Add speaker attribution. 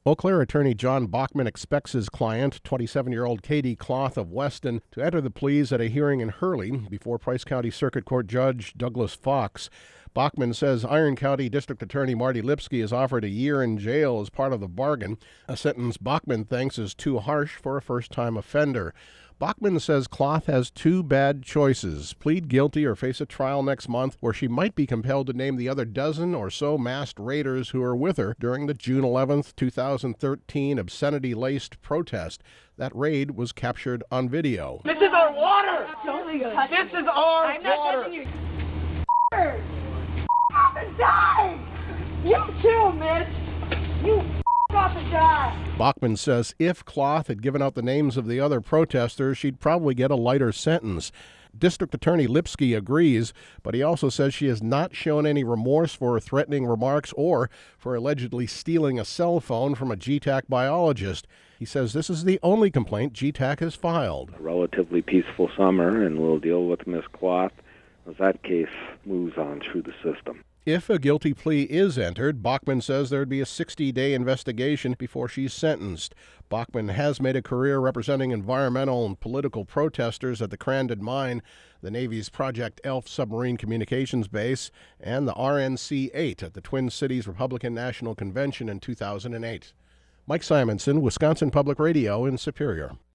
Speaker 1: Eau Claire attorney John Bachman expects his client, 27-year-old Katie Cloth of Weston, to enter the pleas at a hearing in Hurley before Price County Circuit Court Judge Douglas Fox. Bachman says Iron County District Attorney Marty Lipsky has offered a year in jail as part of the bargain, a sentence Bachman thinks is too harsh for a first-time offender. Bachman says Cloth has two bad choices: plead guilty or face a trial next month where she might be compelled to name the other dozen or so masked raiders who were with her during the June 11th, 2013 obscenity-laced protest. That raid was captured on video.
Speaker 2: This is our water! This is our
Speaker 3: I'm not
Speaker 2: water!
Speaker 3: touching you. Got to die! You too, Mitch! You got to die!
Speaker 1: Bachman says if Cloth had given out the names of the other protesters, she'd probably get a lighter sentence. District Attorney Lipsky agrees, but he also says she has not shown any remorse for her threatening remarks or for allegedly stealing a cell phone from a GTAC biologist. He says this is the only complaint GTAC has filed.
Speaker 4: A relatively peaceful summer, and we'll deal with Miss Cloth as that case moves on through the system.
Speaker 1: If a guilty plea is entered, Bachman says there would be a 60-day investigation before she's sentenced. Bachman has made a career representing environmental and political protesters at the Crandon Mine, the Navy's Project Elf submarine communications base, and the RNC-8 at the Twin Cities Republican National Convention in 2008. Mike Simonson, Wisconsin Public Radio in Superior.